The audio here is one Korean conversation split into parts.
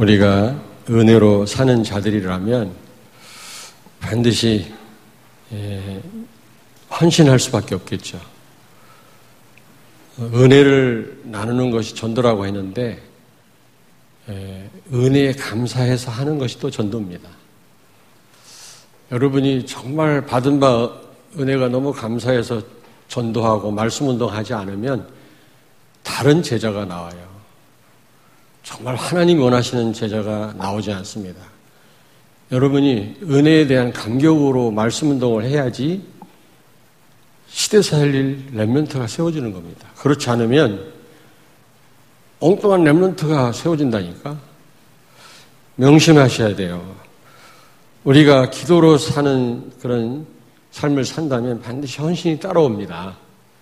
우리가 은혜로 사는 자들이라면 반드시 헌신할 수밖에 없겠죠. 은혜를 나누는 것이 전도라고 했는데 은혜에 감사해서 하는 것이 또 전도입니다. 여러분이 정말 받은 바 은혜가 너무 감사해서 전도하고 말씀 운동하지 않으면 다른 제자가 나와요. 정말 하나님이 원하시는 제자가 나오지 않습니다. 여러분이 은혜에 대한 감격으로 말씀 운동을 해야지 시대 살릴 렘넌트가 세워지는 겁니다. 그렇지 않으면 엉뚱한 렘넌트가 세워진다니까. 명심하셔야 돼요. 우리가 기도로 사는 그런 삶을 산다면 반드시 헌신이 따라옵니다.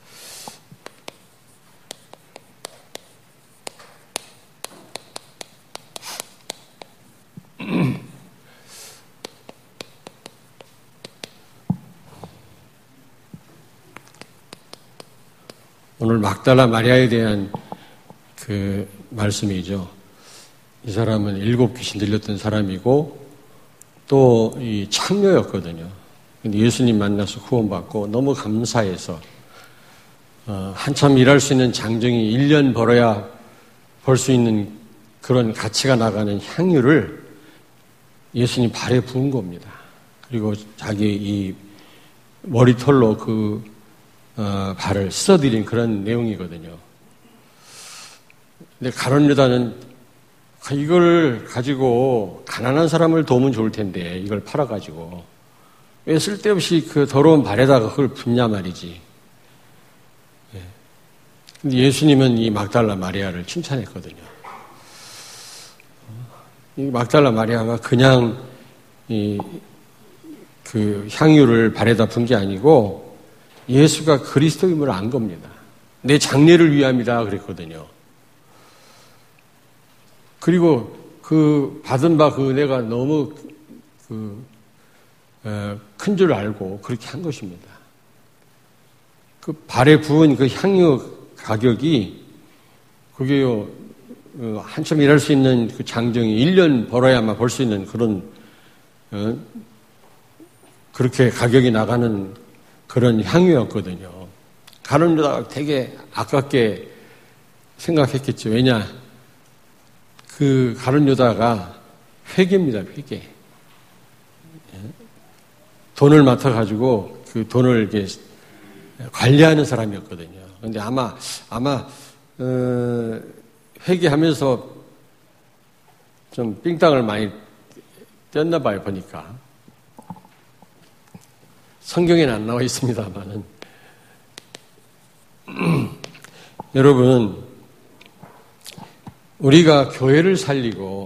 오늘 막달라 마리아에 대한 그 말씀이죠. 이 사람은 7 귀신 들렸던 사람이고 또 이 창녀였거든요. 근데 예수님 만나서 구원받고 너무 감사해서 한참 일할 수 있는 장정이 1년 벌어야 벌 수 있는 그런 가치가 나가는 향유를 예수님 발에 부은 겁니다. 그리고 자기 이 머리털로 그 발을 씻어드린 그런 내용이거든요. 근데 가룟 유다는 이걸 가지고 가난한 사람을 도우면 좋을 텐데 이걸 팔아가지고 왜 쓸데없이 그 더러운 발에다가 그걸 붓냐 말이지. 근데 예수님은 이 막달라 마리아를 칭찬했거든요. 이 막달라 마리아가 그냥 그 향유를 발에다 분 게 아니고 예수가 그리스도임을 안 겁니다. 내 장례를 위함이다 그랬거든요. 그리고 그 받은 바 그 은혜가 너무 큰 줄 알고 그렇게 한 것입니다. 그 발에 부은 그 향유 가격이 그게요 한참 일할 수 있는 그 장정이 1년 벌어야만 벌 수 있는 그런 그렇게 가격이 나가는 그런 향유였거든요. 가룟 유다가 되게 아깝게 생각했겠죠. 왜냐? 그 가룟 유다가 회계입니다. 회계. 돈을 맡아가지고 그 돈을 이렇게 관리하는 사람이었거든요. 그런데 아마 회계하면서 좀 삥땅을 많이 뗐나 봐요. 보니까. 성경에는 안 나와 있습니다만은 여러분 우리가 교회를 살리고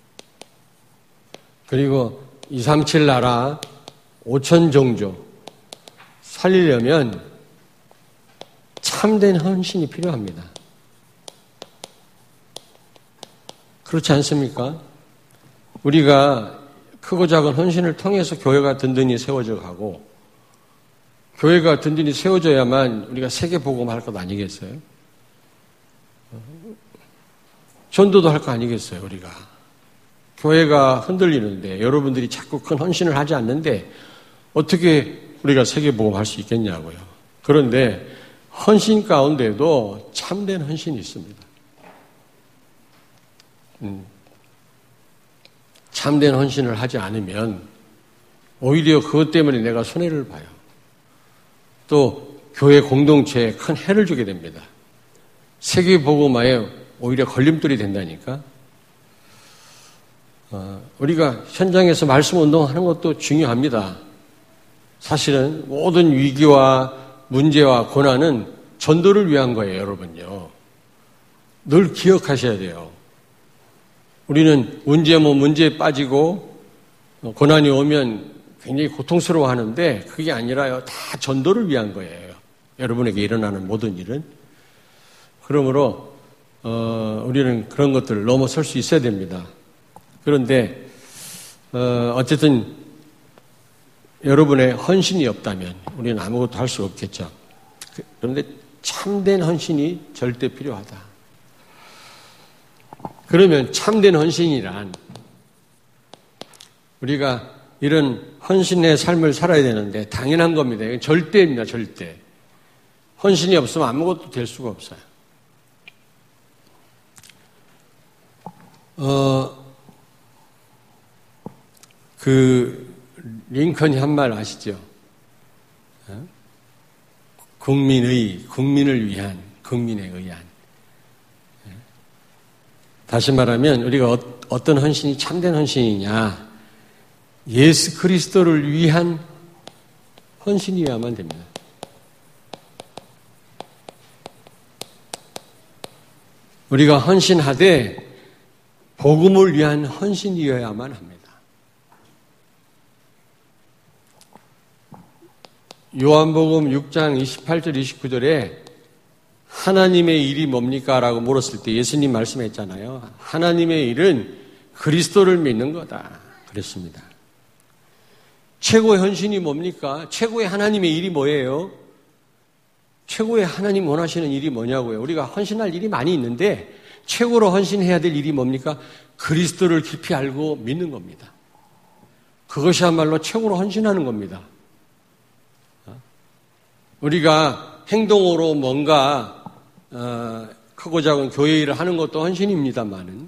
그리고 237 나라 5천 종족 살리려면 참된 헌신이 필요합니다. 그렇지 않습니까? 우리가 크고 작은 헌신을 통해서 교회가 든든히 세워져 가고 교회가 든든히 세워져야만 우리가 세계복음할 것 아니겠어요? 전도도 할 거 아니겠어요, 우리가. 교회가 흔들리는데 여러분들이 자꾸 큰 헌신을 하지 않는데 어떻게 우리가 세계복음할 수 있겠냐고요. 그런데 헌신 가운데도 참된 헌신이 있습니다. 참된 헌신을 하지 않으면 오히려 그것 때문에 내가 손해를 봐요. 또 교회 공동체에 큰 해를 주게 됩니다. 세계복음화에 오히려 걸림돌이 된다니까. 우리가 현장에서 말씀 운동하는 것도 중요합니다. 사실은 모든 위기와 문제와 고난은 전도를 위한 거예요, 여러분요. 늘 기억하셔야 돼요. 우리는 문제에 빠지고 고난이 오면 굉장히 고통스러워 하는데 그게 아니라요. 다 전도를 위한 거예요. 여러분에게 일어나는 모든 일은. 그러므로 우리는 그런 것들을 넘어설 수 있어야 됩니다. 그런데 어쨌든 여러분의 헌신이 없다면 우리는 아무것도 할 수 없겠죠. 그런데 참된 헌신이 절대 필요하다. 그러면 참된 헌신이란 우리가 이런 헌신의 삶을 살아야 되는데 당연한 겁니다. 이건 절대입니다. 절대. 헌신이 없으면 아무것도 될 수가 없어요. 링컨이 한 말 아시죠? 국민을 위한, 국민에 의한. 다시 말하면 우리가 어떤 헌신이 참된 헌신이냐? 예수 그리스도를 위한 헌신이어야만 됩니다. 우리가 헌신하되 복음을 위한 헌신이어야만 합니다. 요한복음 6장 28절 29절에 하나님의 일이 뭡니까? 라고 물었을 때 예수님 말씀했잖아요. 하나님의 일은 그리스도를 믿는 거다. 그랬습니다. 최고의 헌신이 뭡니까? 최고의 하나님의 일이 뭐예요? 최고의 하나님 원하시는 일이 뭐냐고요? 우리가 헌신할 일이 많이 있는데 최고로 헌신해야 될 일이 뭡니까? 그리스도를 깊이 알고 믿는 겁니다. 그것이야말로 최고로 헌신하는 겁니다. 우리가 행동으로 뭔가 크고 작은 교회 일을 하는 것도 헌신입니다만은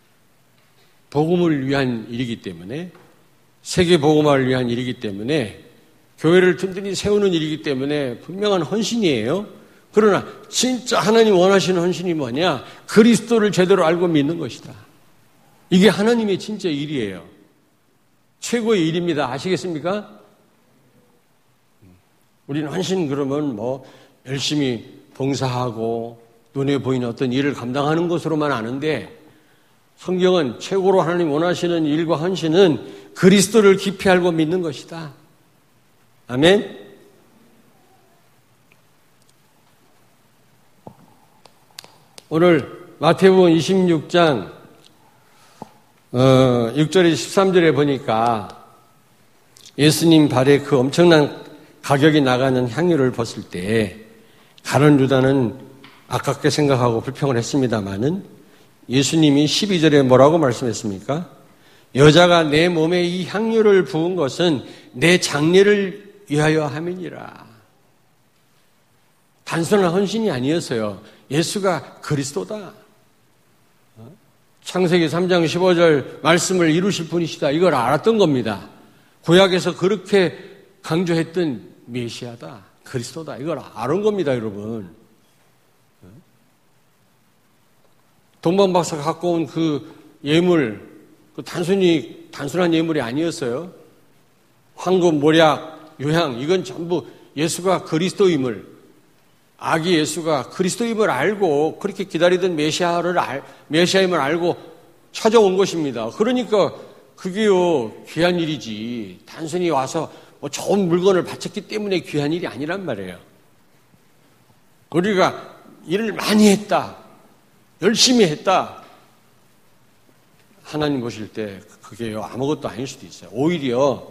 복음을 위한 일이기 때문에 세계 복음화를 위한 일이기 때문에 교회를 든든히 세우는 일이기 때문에 분명한 헌신이에요. 그러나 진짜 하나님 원하시는 헌신이 뭐냐? 그리스도를 제대로 알고 믿는 것이다. 이게 하나님의 진짜 일이에요. 최고의 일입니다. 아시겠습니까? 우리는 헌신 그러면 열심히 봉사하고 눈에 보이는 어떤 일을 감당하는 것으로만 아는데 성경은 최고로 하나님 원하시는 일과 헌신은 그리스도를 깊이 알고 믿는 것이다. 아멘? 오늘 마태복음 26장 6절에 13절에 보니까 예수님 발에 그 엄청난 가격이 나가는 향유를 벗을 때 가룟 유다는 아깝게 생각하고 불평을 했습니다마는 예수님이 12절에 뭐라고 말씀했습니까? 여자가 내 몸에 이 향유를 부은 것은 내 장례를 위하여 함이니라. 단순한 헌신이 아니었어요. 예수가 그리스도다. 창세기 3장 15절 말씀을 이루실 분이시다. 이걸 알았던 겁니다. 구약에서 그렇게 강조했던 메시아다. 그리스도다. 이걸 알은 겁니다, 여러분. 동방박사가 갖고 온 그 예물, 단순한 예물이 아니었어요. 황금, 모략, 요향, 이건 전부 예수가 그리스도임을, 아기 예수가 그리스도임을 알고 그렇게 기다리던 메시아임을 알고 찾아온 것입니다. 그러니까 그게요, 귀한 일이지. 단순히 와서 좋은 물건을 바쳤기 때문에 귀한 일이 아니란 말이에요. 우리가 일을 많이 했다. 열심히 했다. 하나님 보실 때 그게요, 아무것도 아닐 수도 있어요. 오히려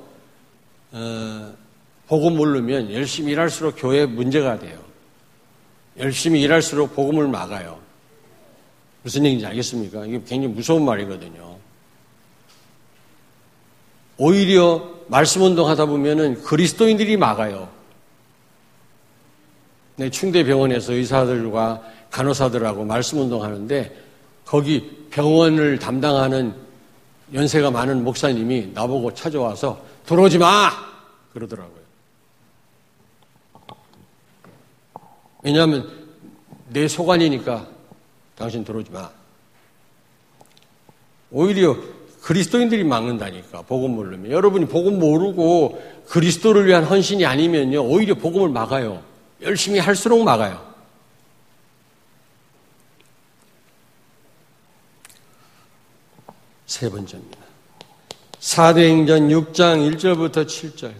복음 모르면 열심히 일할수록 교회에 문제가 돼요. 열심히 일할수록 복음을 막아요. 무슨 얘기인지 알겠습니까? 이게 굉장히 무서운 말이거든요. 오히려 말씀 운동하다 보면은 그리스도인들이 막아요. 네, 충대병원에서 의사들과 간호사들하고 말씀 운동하는데 거기 병원을 담당하는 연세가 많은 목사님이 나보고 찾아와서 들어오지 마! 그러더라고요. 왜냐하면 내 소관이니까 당신 들어오지 마. 오히려 그리스도인들이 막는다니까, 복음 모르면. 여러분이 복음 모르고 그리스도를 위한 헌신이 아니면요, 오히려 복음을 막아요. 열심히 할수록 막아요. 세 번째입니다. 사도행전 6장 1절부터 7절.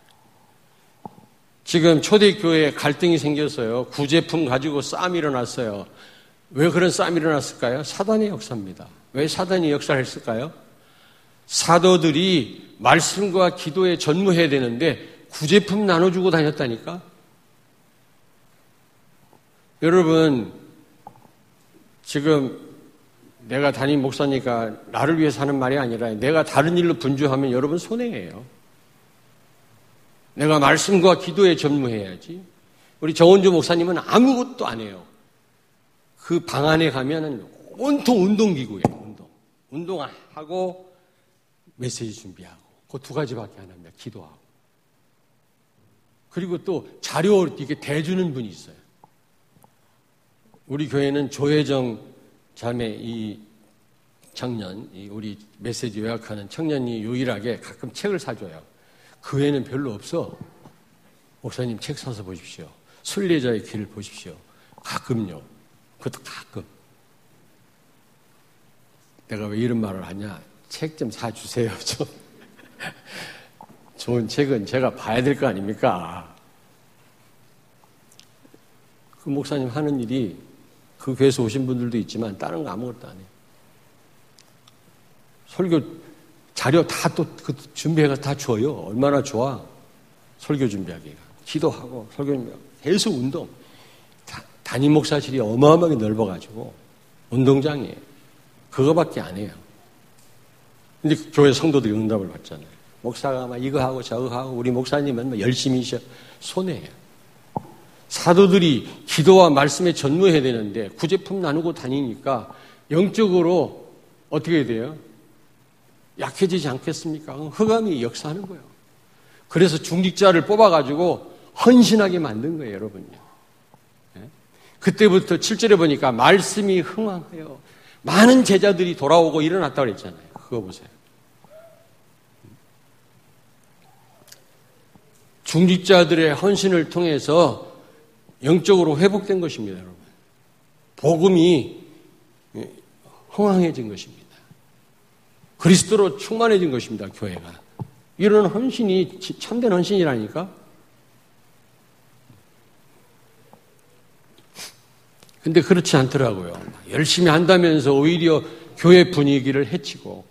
지금 초대교회에 갈등이 생겼어요. 구제품 가지고 싸움이 일어났어요. 왜 그런 싸움이 일어났을까요? 사단의 역사입니다. 왜 사단이 역사를 했을까요? 사도들이 말씀과 기도에 전무해야 되는데 구제품 나눠주고 다녔다니까? 여러분, 지금 내가 담임 목사니까 나를 위해서 하는 말이 아니라 내가 다른 일로 분주하면 여러분 손해예요. 내가 말씀과 기도에 전무해야지. 우리 정원주 목사님은 아무것도 안 해요. 그 방 안에 가면은 온통 운동기구예요. 운동하고 메시지 준비하고 그 두 가지밖에 안 합니다. 기도하고. 그리고 또 자료 이렇게 대주는 분이 있어요. 우리 교회는 조혜정 자매 이 청년, 우리 메시지 요약하는 청년이 유일하게 가끔 책을 사줘요. 그 외에는 별로 없어. 목사님 책 사서 보십시오. 순례자의 길을 보십시오. 가끔요. 그것도 가끔. 내가 왜 이런 말을 하냐. 책 좀 사주세요. 좀. 좋은 책은 제가 봐야 될 거 아닙니까? 그 목사님 하는 일이 그 교회에서 오신 분들도 있지만 다른 거 아무것도 안 해요. 설교 자료 다 또 준비해서 다 줘요. 얼마나 좋아. 설교 준비하기가. 기도하고 설교 준비하고. 계속 운동. 담임 목사실이 어마어마하게 넓어가지고 운동장이에요. 그거밖에 안 해요. 근데 교회 성도들이 응답을 받잖아요. 목사가 막 이거 하고 저거 하고 우리 목사님은 막 열심히 손해예요. 사도들이 기도와 말씀에 전무해야 되는데 구제품 나누고 다니니까 영적으로 어떻게 돼요? 약해지지 않겠습니까? 흑암이 역사하는 거예요. 그래서 중직자를 뽑아가지고 헌신하게 만든 거예요, 여러분요. 그때부터 7절에 보니까 말씀이 흥왕해요. 많은 제자들이 돌아오고 일어났다고 그랬잖아요. 그거 보세요. 중직자들의 헌신을 통해서 영적으로 회복된 것입니다, 여러분. 복음이 흥왕해진 것입니다. 그리스도로 충만해진 것입니다, 교회가. 이런 헌신이 참된 헌신이라니까? 근데 그렇지 않더라고요. 열심히 한다면서 오히려 교회 분위기를 해치고,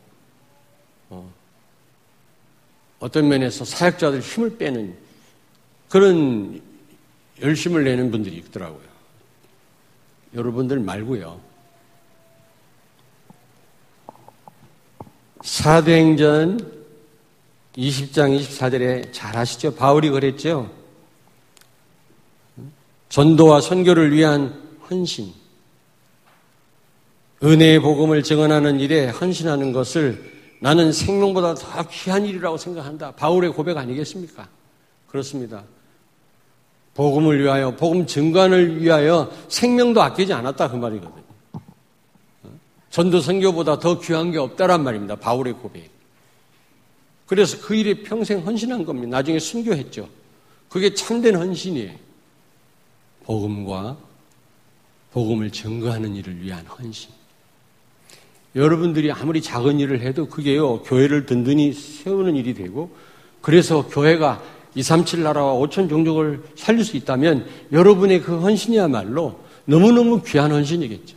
어떤 면에서 사역자들 힘을 빼는 그런 열심을 내는 분들이 있더라고요. 여러분들 말고요. 사도행전 20장 24절에 잘 아시죠? 바울이 그랬죠? 전도와 선교를 위한 헌신. 은혜의 복음을 증언하는 일에 헌신하는 것을 나는 생명보다 더 귀한 일이라고 생각한다. 바울의 고백 아니겠습니까? 그렇습니다. 복음을 위하여, 복음 증거를 위하여 생명도 아끼지 않았다 그 말이거든요. 전도 선교보다 더 귀한 게 없다란 말입니다. 바울의 고백. 그래서 그 일에 평생 헌신한 겁니다. 나중에 순교했죠. 그게 참된 헌신이에요. 복음과 복음을 증거하는 일을 위한 헌신. 여러분들이 아무리 작은 일을 해도 그게요, 교회를 든든히 세우는 일이 되고, 그래서 교회가 237 나라와 5천 종족을 살릴 수 있다면 여러분의 그 헌신이야말로 너무너무 귀한 헌신이겠죠.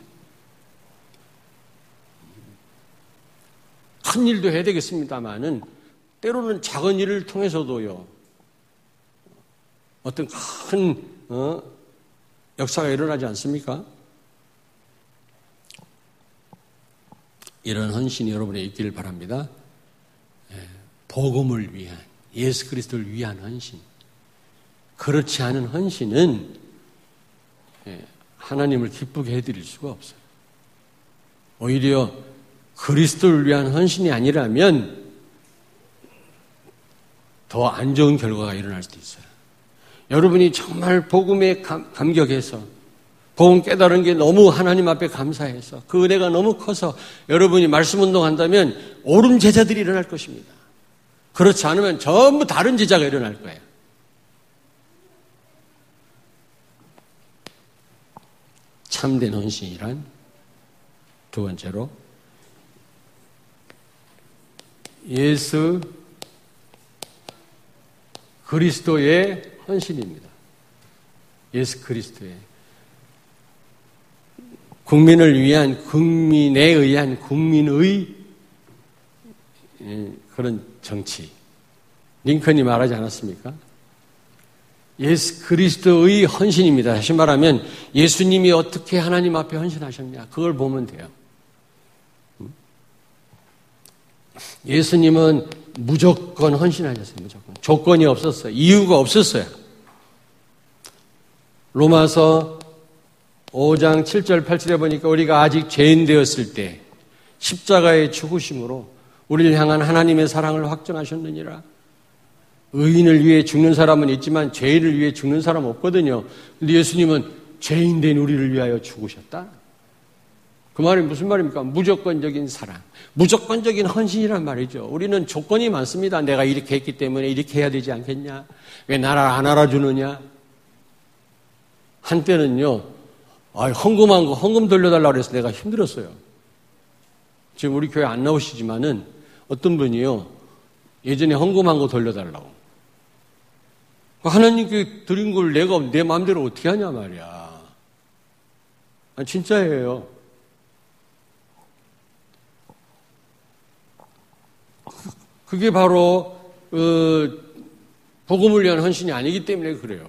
큰 일도 해야 되겠습니다만은 때로는 작은 일을 통해서도요, 어떤 큰 역사가 일어나지 않습니까? 이런 헌신이 여러분에 있기를 바랍니다. 복음을 위한, 예수 그리스도를 위한 헌신. 그렇지 않은 헌신은 하나님을 기쁘게 해드릴 수가 없어요. 오히려 그리스도를 위한 헌신이 아니라면 더 안 좋은 결과가 일어날 수도 있어요. 여러분이 정말 복음에 감격해서 복음 깨달은 게 너무 하나님 앞에 감사해서 그 은혜가 너무 커서 여러분이 말씀 운동한다면 옳은 제자들이 일어날 것입니다. 그렇지 않으면 전부 다른 제자가 일어날 거예요. 참된 헌신이란 두 번째로 예수 그리스도의 헌신입니다. 예수 그리스도의 국민을 위한, 국민에 의한 국민의 그런 정치. 링컨이 말하지 않았습니까? 예수 그리스도의 헌신입니다. 다시 말하면 예수님이 어떻게 하나님 앞에 헌신하셨냐, 그걸 보면 돼요. 예수님은 무조건 헌신하셨어요. 무조건. 조건이 없었어요. 이유가 없었어요. 로마서 5장 7절 8절에 보니까 우리가 아직 죄인 되었을 때 십자가의 죽으심으로 우리를 향한 하나님의 사랑을 확정하셨느니라. 의인을 위해 죽는 사람은 있지만 죄인을 위해 죽는 사람은 없거든요. 근데 예수님은 죄인 된 우리를 위하여 죽으셨다. 그 말이 무슨 말입니까? 무조건적인 사랑, 무조건적인 헌신이란 말이죠. 우리는 조건이 많습니다. 내가 이렇게 했기 때문에 이렇게 해야 되지 않겠냐? 왜 나를 안 알아주느냐? 한때는요, 헌금한 거 헌금 돌려달라고 해서 내가 힘들었어요. 지금 우리 교회 안 나오시지만은 어떤 분이요, 예전에 헌금한 거 돌려달라고. 하나님께 드린 걸 내가 내 마음대로 어떻게 하냐 말이야. 진짜예요. 그게 바로 복음을 위한 헌신이 아니기 때문에 그래요.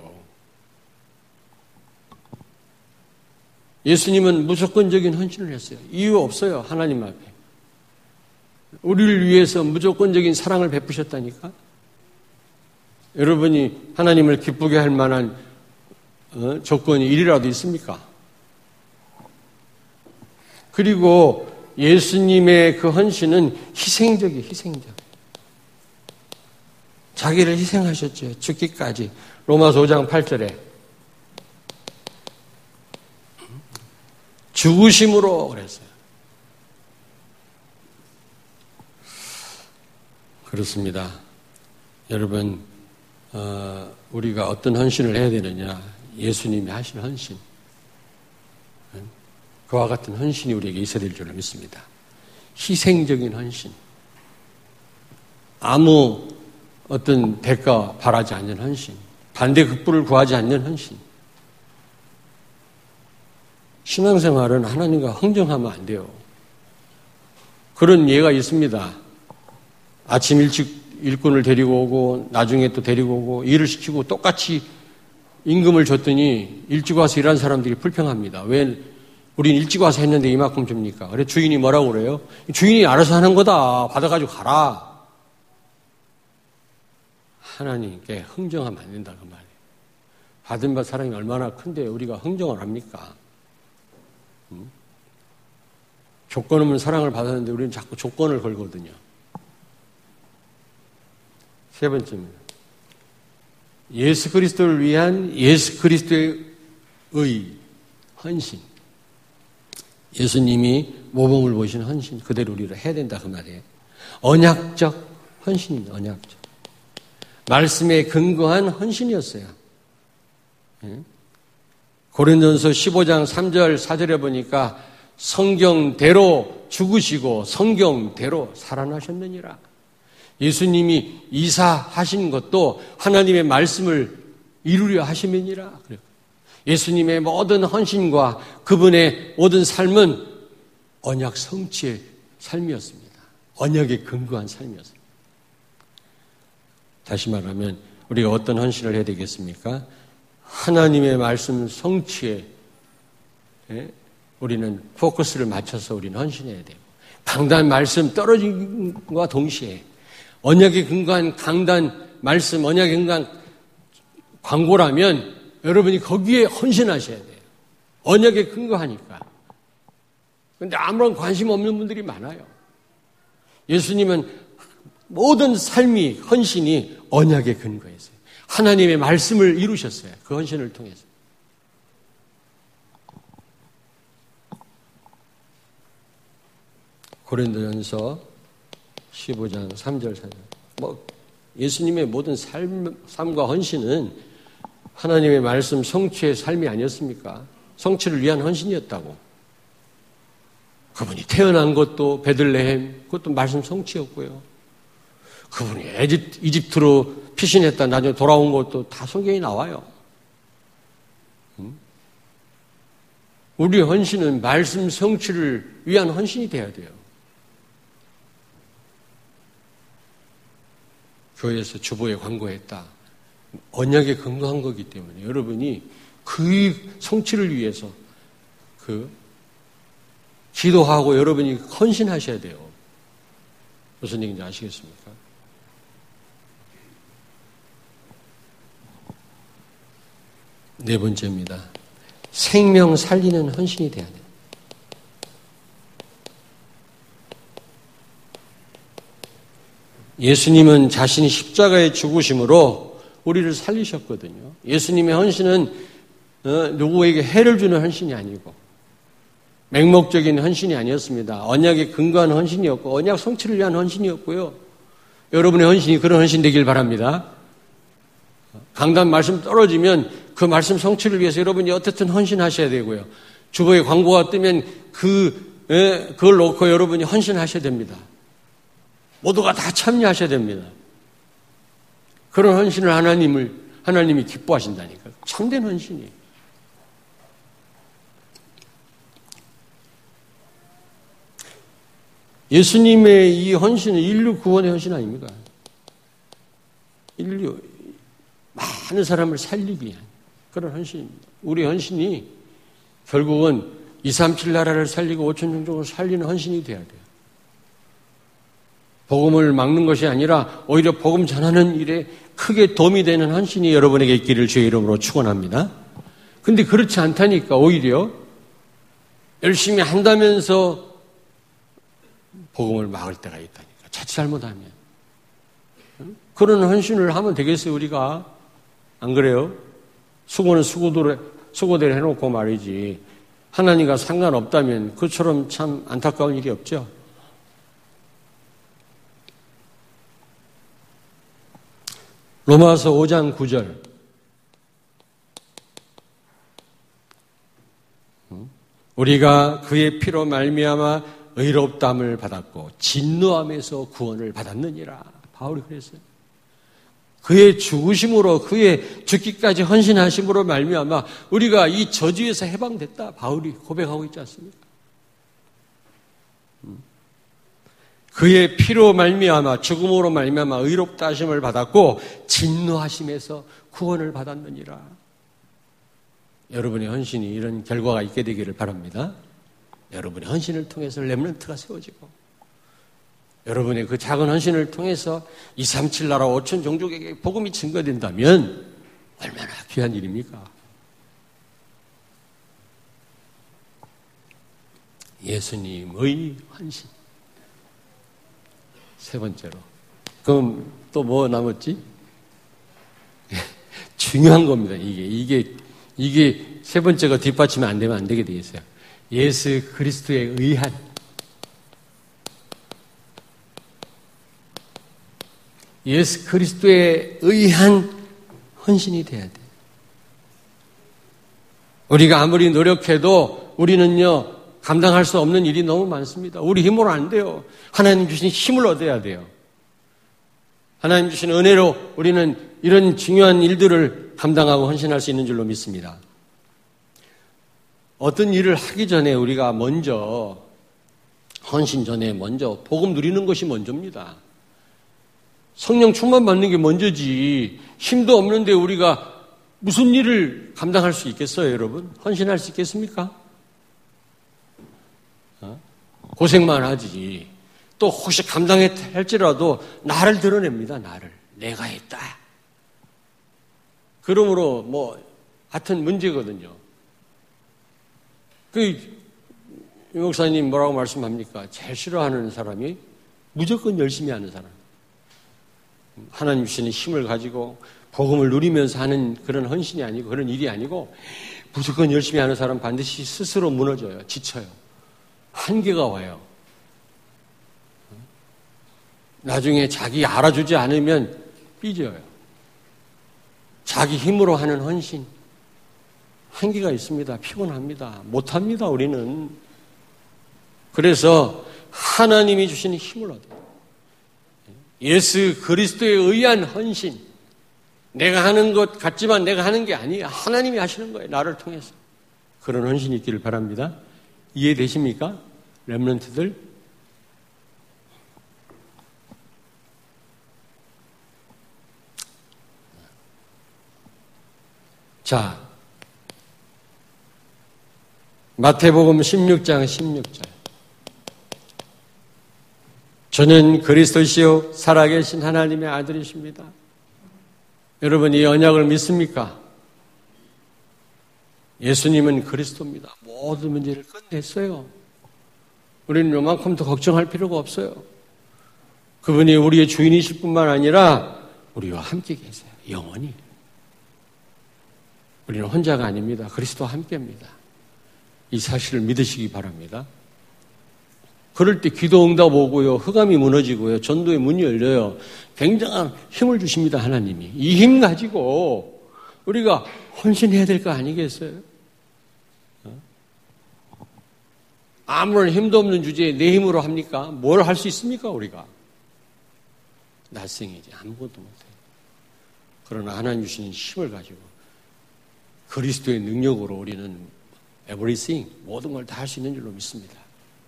예수님은 무조건적인 헌신을 했어요. 이유 없어요. 하나님 앞에. 우리를 위해서 무조건적인 사랑을 베푸셨다니까. 여러분이 하나님을 기쁘게 할 만한 조건이 일이라도 있습니까? 그리고 예수님의 그 헌신은 희생적이에요. 희생적. 자기를 희생하셨죠. 죽기까지. 로마서 5장 8절에 죽으심으로 그랬어요. 그렇습니다. 여러분, 우리가 어떤 헌신을 해야 되느냐? 예수님이 하신 헌신. 그와 같은 헌신이 우리에게 있어야 될 줄로 믿습니다. 희생적인 헌신. 아무 어떤 대가 바라지 않는 헌신. 반대급부를 구하지 않는 헌신. 신앙생활은 하나님과 흥정하면 안 돼요. 그런 예가 있습니다. 아침 일찍 일꾼을 데리고 오고 나중에 또 데리고 오고 일을 시키고 똑같이 임금을 줬더니 일찍 와서 일한 사람들이 불평합니다. 왜 우린 일찍 와서 했는데 이만큼 줍니까? 그래 주인이 뭐라고 그래요? 주인이 알아서 하는 거다. 받아가지고 가라. 하나님께 흥정하면 안 된다 그 말이에요. 받은 바 사랑이 얼마나 큰데 우리가 흥정을 합니까? 조건 없는 사랑을 받았는데 우리는 자꾸 조건을 걸거든요. 세 번째입니다. 예수 그리스도를 위한 예수 그리스도의 헌신. 예수님이 모범을 보이신 헌신 그대로 우리를 해야 된다 그 말이에요. 언약적 헌신입니다. 언약적. 말씀에 근거한 헌신이었어요. 고린도전서 15장 3절 4절에 보니까 성경대로 죽으시고 성경대로 살아나셨느니라. 예수님이 이사하신 것도 하나님의 말씀을 이루려 하심이니라. 예수님의 모든 헌신과 그분의 모든 삶은 언약 성취의 삶이었습니다. 언약에 근거한 삶이었습니다. 다시 말하면 우리가 어떤 헌신을 해야 되겠습니까? 하나님의 말씀 성취에 우리는 포커스를 맞춰서 우리는 헌신해야 돼요. 강단 말씀 떨어진 것과 동시에 언약에 근거한 강단 말씀, 언약에 근거한 광고라면 여러분이 거기에 헌신하셔야 돼요. 언약에 근거하니까. 그런데 아무런 관심 없는 분들이 많아요. 예수님은 모든 삶이, 헌신이 언약에 근거했어요. 하나님의 말씀을 이루셨어요. 그 헌신을 통해서. 고린도전서 15장 3절 4절. 예수님의 모든 삶과 헌신은 하나님의 말씀 성취의 삶이 아니었습니까? 성취를 위한 헌신이었다고. 그분이 태어난 것도 베들레헴, 그것도 말씀 성취였고요. 그분이 이집트로 피신했다 나중에 돌아온 것도 다 성경에 나와요. 우리의 헌신은 말씀 성취를 위한 헌신이 돼야 돼요. 교회에서 주보에 광고했다. 언약에 근거한 거기 때문에 여러분이 그 성취를 위해서 기도하고 여러분이 헌신하셔야 돼요. 무슨 얘기인지 아시겠습니까? 네 번째입니다. 생명 살리는 헌신이 돼야 돼요. 예수님은 자신이 십자가에 죽으심으로 우리를 살리셨거든요. 예수님의 헌신은 누구에게 해를 주는 헌신이 아니고 맹목적인 헌신이 아니었습니다. 언약에 근거한 헌신이었고 언약 성취를 위한 헌신이었고요. 여러분의 헌신이 그런 헌신 되길 바랍니다. 강단 말씀 떨어지면 그 말씀 성취를 위해서 여러분이 어떻든 헌신하셔야 되고요. 주보에 광고가 뜨면 그걸 놓고 여러분이 헌신하셔야 됩니다. 모두가 다 참여하셔야 됩니다. 그런 헌신을 하나님이 기뻐하신다니까. 참된 헌신이. 예수님의 이 헌신은 인류 구원의 헌신 아닙니까? 인류 많은 사람을 살리기 위한 그런 헌신입니다. 우리 헌신이 결국은 237 나라를 살리고 5천 종족을 살리는 헌신이 돼야 돼요. 복음을 막는 것이 아니라 오히려 복음 전하는 일에 크게 도움이 되는 헌신이 여러분에게 있기를 주의 이름으로 축원합니다. 근데 그렇지 않다니까 오히려 열심히 한다면서 복음을 막을 때가 있다니까. 자칫 잘못하면. 그런 헌신을 하면 되겠어요, 우리가? 안 그래요? 수고는 수고대로 해놓고 말이지. 하나님과 상관없다면 그처럼 참 안타까운 일이 없죠. 로마서 5장 9절. 우리가 그의 피로 말미암아 의롭다함을 받았고 진노함에서 구원을 받았느니라. 바울이 그랬어요. 그의 죽으심으로 그의 죽기까지 헌신하심으로 말미암아 우리가 이 저주에서 해방됐다. 바울이 고백하고 있지 않습니까? 그의 피로 말미암아 죽음으로 말미암아 의롭다 하심을 받았고 진노하심에서 구원을 받았느니라. 여러분의 헌신이 이런 결과가 있게 되기를 바랍니다. 여러분의 헌신을 통해서 렘넌트가 세워지고 여러분의 그 작은 헌신을 통해서 237 나라 5천 종족에게 복음이 증거된다면 얼마나 귀한 일입니까? 예수님의 헌신. 세 번째로. 그럼 또 뭐 남았지? 중요한 겁니다. 이게 세 번째가 뒷받침이 안 되면 안 되게 돼 있어요. 예수 그리스도에 의한. 예수 그리스도에 의한 헌신이 돼야 돼. 우리가 아무리 노력해도 우리는요, 감당할 수 없는 일이 너무 많습니다. 우리 힘으로 안 돼요. 하나님 주신 힘을 얻어야 돼요. 하나님 주신 은혜로 우리는 이런 중요한 일들을 감당하고 헌신할 수 있는 줄로 믿습니다. 어떤 일을 하기 전에 우리가 먼저, 헌신 전에 먼저 복음 누리는 것이 먼저입니다. 성령 충만 받는 게 먼저지. 힘도 없는데 우리가 무슨 일을 감당할 수 있겠어요, 여러분? 헌신할 수 있겠습니까? 고생만 하지. 또 혹시 감당할지라도 나를 드러냅니다. 나를. 내가 했다. 그러므로 하여튼 문제거든요. 유 목사님 뭐라고 말씀합니까? 제일 싫어하는 사람이 무조건 열심히 하는 사람. 하나님 주시는 힘을 가지고 복음을 누리면서 하는 그런 헌신이 아니고 그런 일이 아니고 무조건 열심히 하는 사람 반드시 스스로 무너져요. 지쳐요. 한계가 와요. 나중에 자기 알아주지 않으면 삐져요. 자기 힘으로 하는 헌신. 한계가 있습니다. 피곤합니다. 못합니다, 우리는. 그래서 하나님이 주시는 힘을 얻어요. 예수 그리스도에 의한 헌신. 내가 하는 것 같지만 내가 하는 게 아니에요. 하나님이 하시는 거예요. 나를 통해서. 그런 헌신이 있기를 바랍니다. 이해되십니까? 렘넌트들? 자, 마태복음 16장 16절. 저는 그리스도시요 살아계신 하나님의 아들이십니다. 여러분, 이 언약을 믿습니까? 예수님은 그리스도입니다. 모든 문제를 끝냈어요. 우리는 요만큼 더 걱정할 필요가 없어요. 그분이 우리의 주인이실 뿐만 아니라 우리와 함께 계세요. 영원히. 우리는 혼자가 아닙니다. 그리스도와 함께입니다. 이 사실을 믿으시기 바랍니다. 그럴 때 기도 응답 오고요. 흑암이 무너지고요. 전도의 문이 열려요. 굉장한 힘을 주십니다. 하나님이. 이 힘 가지고 우리가 헌신해야 될 거 아니겠어요? 아무런 힘도 없는 주제에 내 힘으로 합니까? 뭘 할 수 있습니까? 우리가? 낯생이지. 아무것도 못해요. 그러나 하나님 주시는 힘을 가지고 그리스도의 능력으로 우리는 everything, 모든 걸 다 할 수 있는 줄로 믿습니다.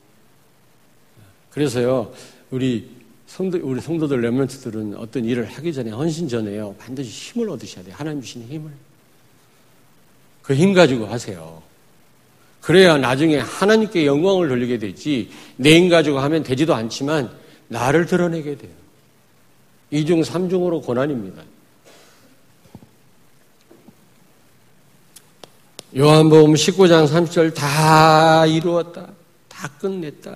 그래서요, 우리 성도들, 렘넌트들은 어떤 일을 하기 전에, 헌신 전에요, 반드시 힘을 얻으셔야 돼요. 하나님 주시는 힘을. 그 힘 가지고 하세요. 그래야 나중에 하나님께 영광을 돌리게 되지, 내 힘 가지고 하면 되지도 않지만, 나를 드러내게 돼요. 2중, 3중으로 고난입니다. 요한복음 19장 30절 다 이루었다. 다 끝냈다.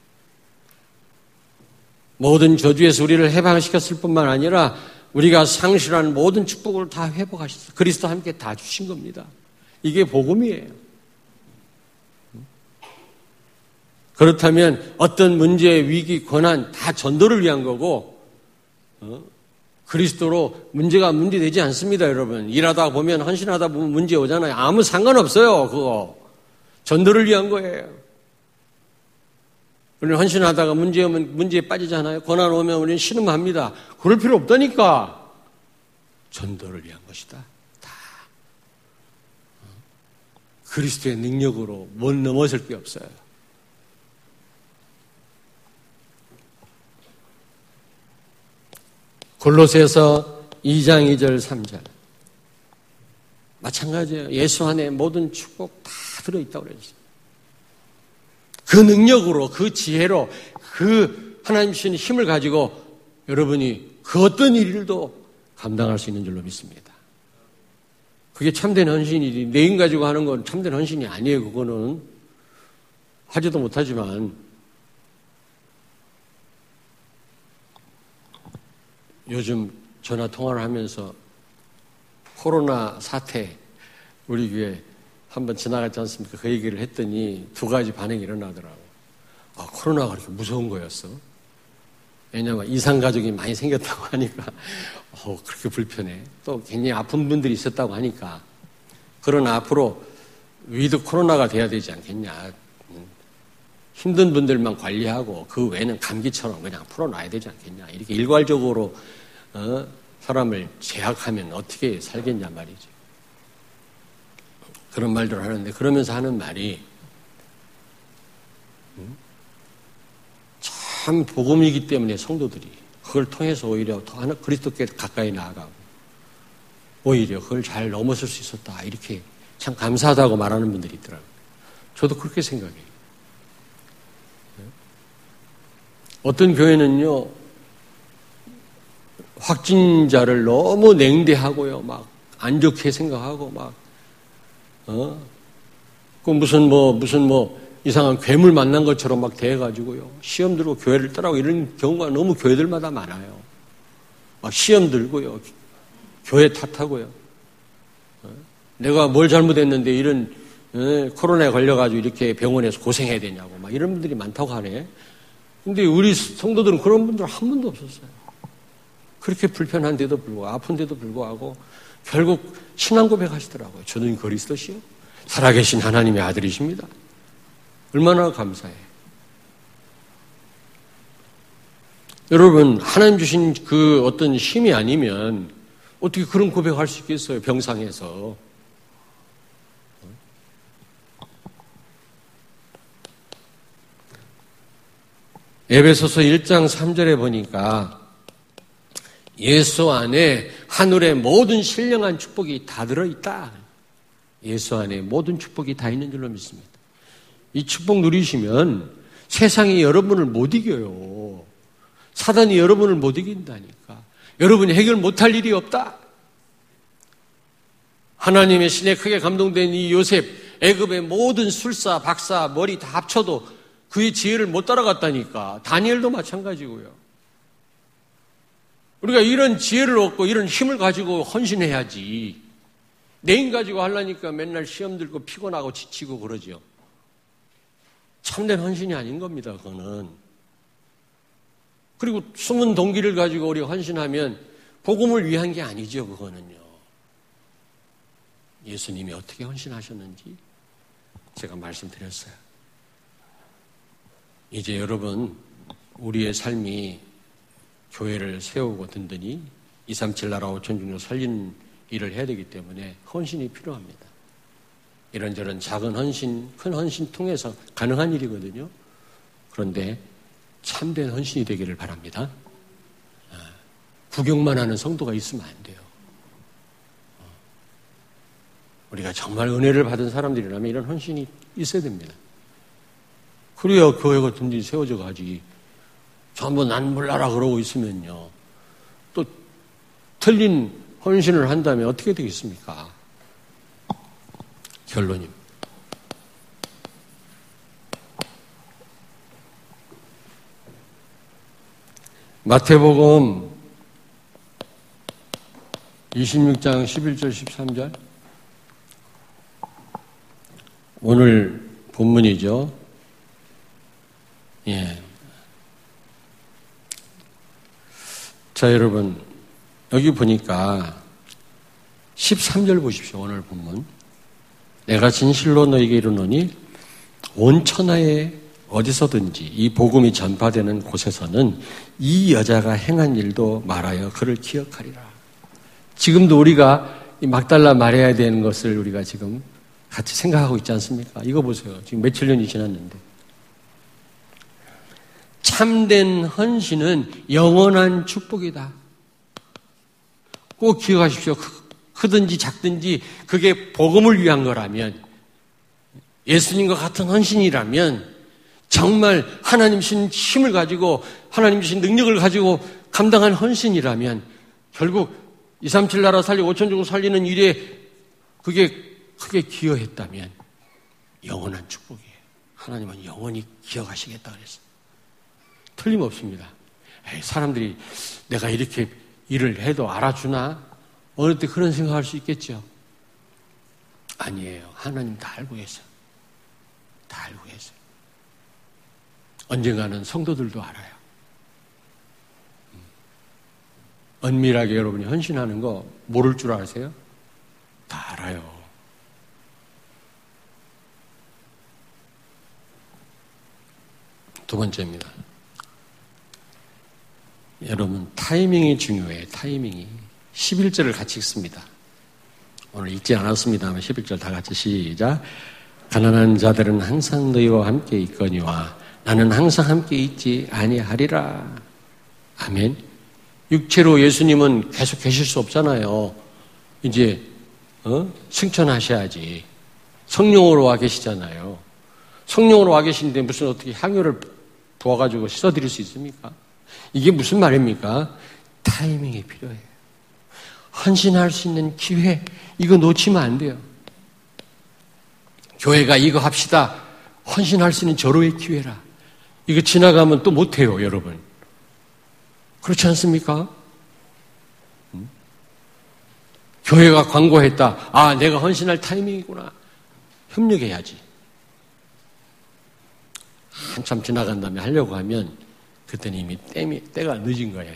모든 저주에서 우리를 해방시켰을 뿐만 아니라 우리가 상실한 모든 축복을 다 회복하셨어요. 그리스도와 함께 다 주신 겁니다. 이게 복음이에요. 그렇다면 어떤 문제, 위기, 고난 다 전도를 위한 거고 그리스도로 문제가 문제되지 않습니다. 여러분. 일하다 보면 헌신하다 보면 문제 오잖아요. 아무 상관없어요. 그거. 전도를 위한 거예요. 우리는 헌신하다가 문제 오면 문제에 빠지잖아요. 고난 오면 우리는 신음합니다. 그럴 필요 없다니까. 전도를 위한 것이다. 다. 그리스도의 능력으로 못 넘어설 게 없어요. 골로새서 2장 2절 3절. 마찬가지예요. 예수 안에 모든 축복 다 들어있다고 그랬어요. 그 능력으로, 그 지혜로, 그 하나님 주신 힘을 가지고 여러분이 그 어떤 일도 감당할 수 있는 줄로 믿습니다. 그게 참된 헌신이지, 내 힘 가지고 하는 건 참된 헌신이 아니에요. 그거는 하지도 못하지만 요즘 전화 통화를 하면서 코로나 사태 우리 교회 한번 지나갔지 않습니까? 그 얘기를 했더니 두 가지 반응이 일어나더라고요. 아, 코로나가 그렇게 무서운 거였어? 왜냐하면 이상가족이 많이 생겼다고 하니까 그렇게 불편해. 또 굉장히 아픈 분들이 있었다고 하니까 그러나 앞으로 위드 코로나가 돼야 되지 않겠냐. 힘든 분들만 관리하고 그 외에는 감기처럼 그냥 풀어놔야 되지 않겠냐. 이렇게 일괄적으로 사람을 제약하면 어떻게 살겠냐 말이죠. 그런 말들을 하는데 그러면서 하는 말이 참 복음이기 때문에 성도들이 그걸 통해서 오히려 더 그리스도께 가까이 나아가고 오히려 그걸 잘 넘어설 수 있었다. 이렇게 참 감사하다고 말하는 분들이 있더라고요. 저도 그렇게 생각해요. 어떤 교회는요, 확진자를 너무 냉대하고요, 막 안 좋게 생각하고 무슨 이상한 괴물 만난 것처럼 막 대해가지고요, 시험 들고 교회를 떠나고 이런 경우가 너무 교회들마다 많아요. 막 시험 들고요, 교회 탓하고요. 내가 뭘 잘못했는데 이런 코로나에 걸려가지고 이렇게 병원에서 고생해야 되냐고 막 이런 분들이 많다고 하네. 근데 우리 성도들은 그런 분들 한 분도 없었어요. 그렇게 불편한데도 불구하고 아픈데도 불구하고 결국 신앙 고백하시더라고요. 저는 그리스도시요 살아계신 하나님의 아들이십니다. 얼마나 감사해요. 여러분, 하나님 주신 그 어떤 힘이 아니면 어떻게 그런 고백할 수 있겠어요? 병상에서. 에베소서 1장 3절에 보니까 예수 안에 하늘의 모든 신령한 축복이 다 들어있다. 예수 안에 모든 축복이 다 있는 줄로 믿습니다. 이 축복 누리시면 세상이 여러분을 못 이겨요. 사단이 여러분을 못 이긴다니까. 여러분이 해결 못할 일이 없다. 하나님의 신에 크게 감동된 이 요셉, 애굽의 모든 술사, 박사, 머리 다 합쳐도 그의 지혜를 못 따라갔다니까. 다니엘도 마찬가지고요. 우리가 이런 지혜를 얻고 이런 힘을 가지고 헌신해야지. 내 힘 가지고 하려니까 맨날 시험 들고 피곤하고 지치고 그러죠. 참된 헌신이 아닌 겁니다, 그거는. 그리고 숨은 동기를 가지고 우리가 헌신하면 복음을 위한 게 아니죠, 그거는요. 예수님이 어떻게 헌신하셨는지 제가 말씀드렸어요. 이제 여러분, 우리의 삶이 교회를 세우고 든든히 237 나라 5천 종족 살리는 일을 해야 되기 때문에 헌신이 필요합니다. 이런저런 작은 헌신, 큰 헌신 통해서 가능한 일이거든요. 그런데 참된 헌신이 되기를 바랍니다. 구경만 하는 성도가 있으면 안 돼요. 우리가 정말 은혜를 받은 사람들이라면 이런 헌신이 있어야 됩니다. 그래야 교회가 든든히 세워져 가지. 전부 난 몰라라 그러고 있으면요. 또 틀린 헌신을 한다면 어떻게 되겠습니까? 결론입니다. 마태복음 26장 11절 13절 오늘 본문이죠. 예. 자, 여러분, 여기 보니까 13절 보십시오. 오늘 본문. 내가 진실로 너에게 이르노니 온 천하에 어디서든지 이 복음이 전파되는 곳에서는 이 여자가 행한 일도 말하여 그를 기억하리라. 지금도 우리가 이 막달라 마리아에 대한 것을 우리가 지금 같이 생각하고 있지 않습니까? 이거 보세요. 지금 며칠 년이 지났는데. 참된 헌신은 영원한 축복이다. 꼭 기억하십시오. 크든지 작든지 그게 복음을 위한 거라면, 예수님과 같은 헌신이라면 정말 하나님 주신 힘을 가지고 하나님 주신 능력을 가지고 감당한 헌신이라면 결국 237 나라 살리고 5천 종을 살리는 일에 그게 크게 기여했다면 영원한 축복이에요. 하나님은 영원히 기억하시겠다 그랬어요. 틀림없습니다. 사람들이 내가 이렇게 일을 해도 알아주나? 어느 때 그런 생각할 수 있겠죠. 아니에요. 하나님 다 알고 계세요. 다 알고 계세요. 언젠가는 성도들도 알아요. 은밀하게 여러분이 헌신하는 거 모를 줄 아세요? 다 알아요. 두 번째입니다. 여러분, 타이밍이 중요해요. 타이밍이. 11절을 같이 읽습니다. 오늘 읽지 않았습니다만 11절 다 같이 시작. 가난한 자들은 항상 너희와 함께 있거니와 나는 항상 함께 있지 아니하리라. 아멘. 육체로 예수님은 계속 계실 수 없잖아요. 이제 승천하셔야지. 성령으로 와 계시잖아요. 성령으로 와 계신데 무슨 어떻게 향유를 부어가지고 씻어드릴 수 있습니까? 이게 무슨 말입니까? 타이밍이 필요해요. 헌신할 수 있는 기회, 이거 놓치면 안 돼요. 교회가 이거 합시다. 헌신할 수 있는 절호의 기회라. 이거 지나가면 또 못해요, 여러분. 그렇지 않습니까? 교회가 광고했다. 아, 내가 헌신할 타이밍이구나. 협력해야지. 한참 지나간 다음에 하려고 하면 그때는 이미 때가 늦은 거예요.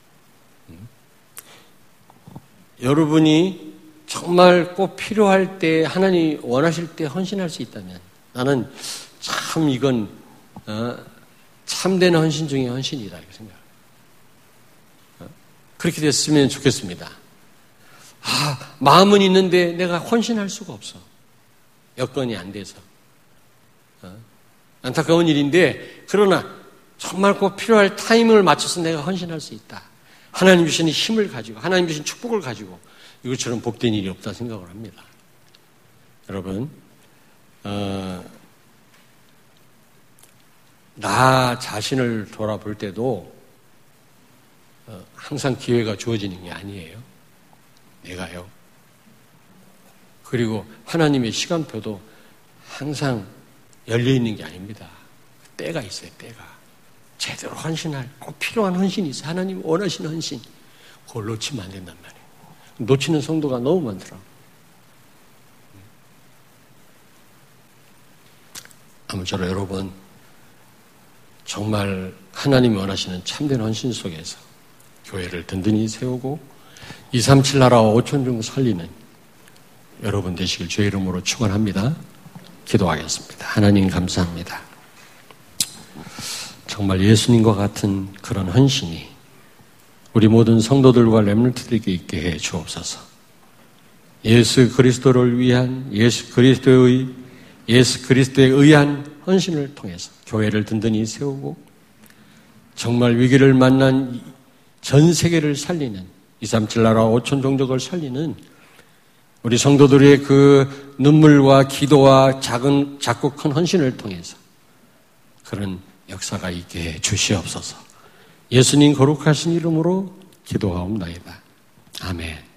여러분이 정말 꼭 필요할 때, 하나님이 원하실 때 헌신할 수 있다면, 나는 참 이건 참된 헌신 중에 헌신이다 이렇게 생각해요. 그렇게 됐으면 좋겠습니다. 마음은 있는데 내가 헌신할 수가 없어. 여건이 안 돼서. 안타까운 일인데, 그러나 정말 꼭 필요할 타이밍을 맞춰서 내가 헌신할 수 있다. 하나님 주신 힘을 가지고, 하나님 주신 축복을 가지고 이것처럼 복된 일이 없다 생각을 합니다. 여러분, 나 자신을 돌아볼 때도 항상 기회가 주어지는 게 아니에요. 내가요. 그리고 하나님의 시간표도 항상 열려있는 게 아닙니다. 때가 있어요. 때가. 제대로 헌신할 꼭 필요한 헌신이 있어요. 하나님 원하시는 헌신. 그걸 놓치면 안 된단 말이에요. 놓치는 성도가 너무 많더라고요. 아무쪼록 여러분 정말 하나님이 원하시는 참된 헌신 속에서 교회를 든든히 세우고 237 나라와 5천 종 살리는 여러분 되시길 주의 이름으로 축원합니다. 기도하겠습니다. 하나님 감사합니다. 정말 예수님과 같은 그런 헌신이 우리 모든 성도들과 렘넌트들에게 있게 해 주옵소서. 예수 그리스도를 위한 예수 그리스도에 의한 헌신을 통해서 교회를 든든히 세우고 정말 위기를 만난 전 세계를 살리는 237 나라와 5천 종족을 살리는 우리 성도들의 그 눈물과 기도와 작고 큰 헌신을 통해서 그런 역사가 있게 해 주시옵소서. 예수님 거룩하신 이름으로 기도하옵나이다. 아멘.